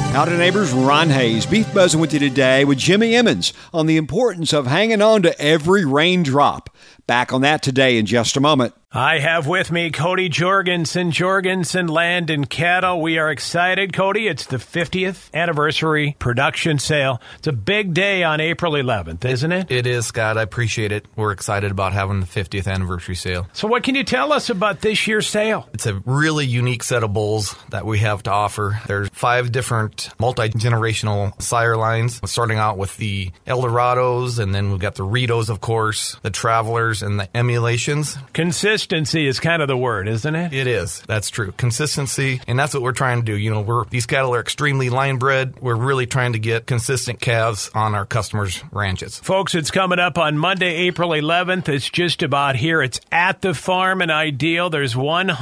Howdy neighbors, Ron Hayes, Beef Buzzing with you today with Jimmy Emmons on the importance of hanging on to every raindrop. Back on that today in just a moment. I have with me Cody Jorgensen Land and Cattle. We are excited, Cody. It's the 50th anniversary production sale. It's a big day on April 11th, isn't it? It is, Scott. I appreciate it. We're excited about having the 50th anniversary sale. So what can you tell us about this year's sale? It's a really unique set of bulls that we have to offer. There's 5 different multi-generational sire lines, starting out with the Eldorados, and then we've got the Ritos, of course, the Travelers, and the Emulations. Consistency is kind of the word, isn't it? It is. That's true. Consistency, and that's what we're trying to do. You know, these cattle are extremely line bred. We're really trying to get consistent calves on our customers' ranches. Folks, it's coming up on Monday, April 11th. It's just about here. It's at the farm in Ideal. There's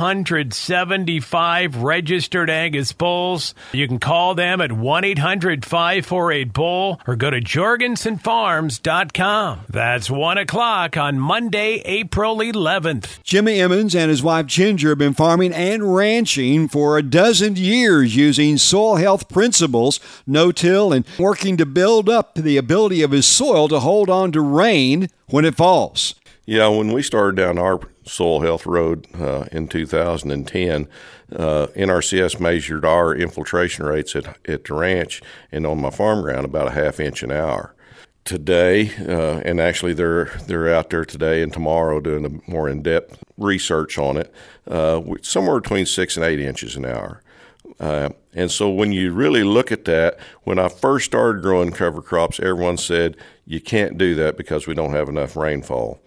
175 registered Angus bulls. You can call them at 1-800-548-BULL or go to jorgensenfarms.com. That's 1 o'clock on Monday, April 11th. Jimmy Emmons and his wife Ginger have been farming and ranching for a dozen years using soil health principles, no-till, and working to build up the ability of his soil to hold on to rain when it falls. Yeah, when we started down our soil health road in 2010, NRCS measured our infiltration rates at the ranch and on my farm ground about a ½ inch an hour. Today, and actually they're out there today and tomorrow doing a more in-depth research on it, somewhere between 6 and 8 inches an hour. And so when you really look at that, when I first started growing cover crops, everyone said, you can't do that because we don't have enough rainfall.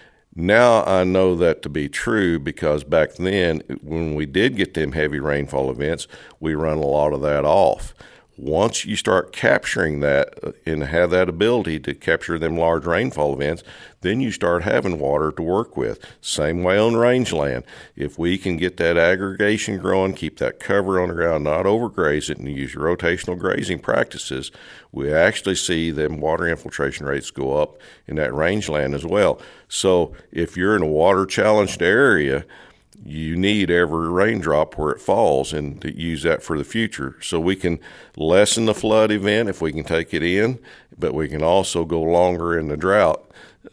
Now I know that to be true because back then, when we did get them heavy rainfall events, we run a lot of that off. Once you start capturing that and have that ability to capture them large rainfall events, then you start having water to work with. Same way on rangeland. If we can get that aggregation growing, keep that cover on the ground, not overgraze it, and use rotational grazing practices, we actually see them water infiltration rates go up in that rangeland as well. So if you're in a water-challenged area, you need every raindrop where it falls and to use that for the future. So we can lessen the flood event if we can take it in, but we can also go longer in the drought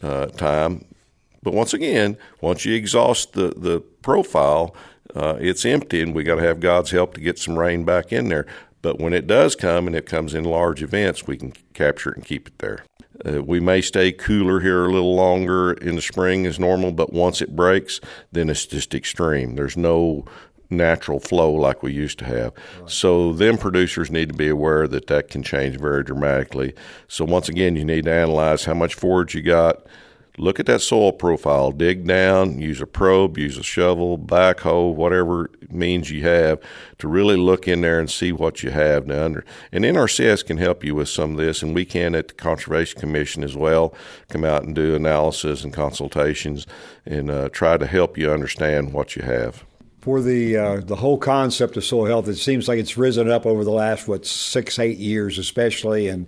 time. But once again, once you exhaust the profile, it's empty, and we got to have God's help to get some rain back in there. But when it does come, and it comes in large events, we can capture it and keep it there. We may stay cooler here a little longer in the spring as normal, but once it breaks, then it's just extreme. There's no natural flow like we used to have. Right. So them producers need to be aware that can change very dramatically. So once again, you need to analyze how much forage you got. Look at that soil profile, dig down, use a probe, use a shovel, backhoe, whatever means you have to really look in there and see what you have down. And NRCS can help you with some of this, and we can at the Conservation Commission as well come out and do analysis and consultations and try to help you understand what you have. For the whole concept of soil health, it seems like it's risen up over the last 6-8 years, especially, and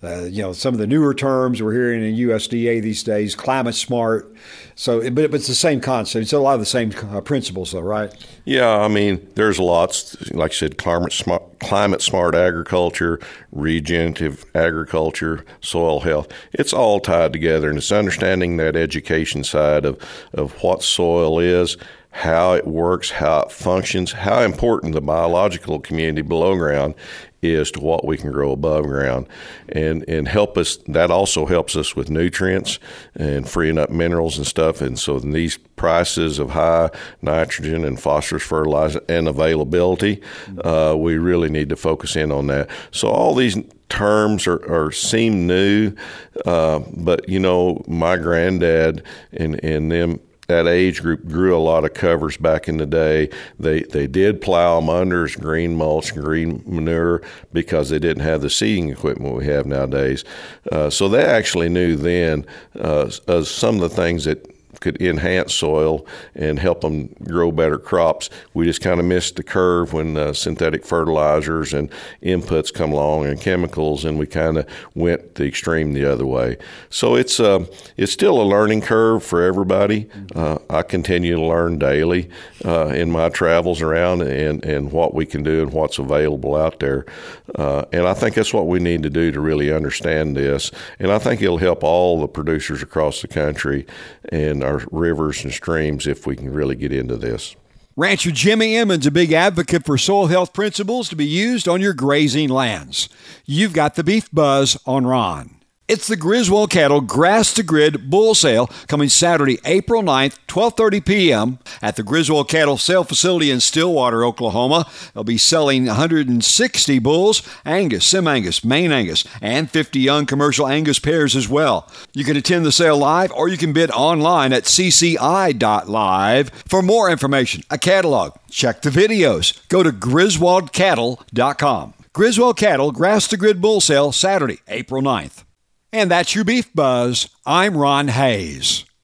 some of the newer terms we're hearing in USDA these days, climate smart. So, but it's the same concept. It's a lot of the same principles, though, right? Yeah, I mean, there's lots. Like I said, climate smart agriculture, regenerative agriculture, soil health. It's all tied together, and it's understanding that education side of what soil is, how it works, how it functions, how important the biological community below ground is to what we can grow above ground, and help us. That also helps us with nutrients and freeing up minerals and stuff. And so in these prices of high nitrogen and phosphorus fertilizer and availability, we really need to focus in on that. So all these terms seem new, but my granddad and them, that age group, grew a lot of covers back in the day. They did plow them under as green mulch and green manure because they didn't have the seeding equipment we have nowadays. So they actually knew then some of the things that could enhance soil and help them grow better crops. We just kind of missed the curve when synthetic fertilizers and inputs come along and chemicals, and we kind of went the extreme the other way. So it's still a learning curve for everybody. I continue to learn daily in my travels around and what we can do and what's available out there. And I think that's what we need to do to really understand this. And I think it'll help all the producers across the country and our rivers and streams if we can really get into this. Rancher Jimmy Emmons, a big advocate for soil health principles to be used on your grazing lands. You've got the Beef Buzz on Ron. It's the Griswold Cattle Grass to Grid Bull Sale coming Saturday, April 9th, 12:30 p.m. at the Griswold Cattle Sale Facility in Stillwater, Oklahoma. They'll be selling 160 bulls, Angus, Sim-Angus, Maine Angus, and 50 young commercial Angus pairs as well. You can attend the sale live or you can bid online at cci.live. For more information, a catalog, check the videos. Go to griswoldcattle.com. Griswold Cattle Grass to Grid Bull Sale Saturday, April 9th. And that's your Beef Buzz. I'm Ron Hayes.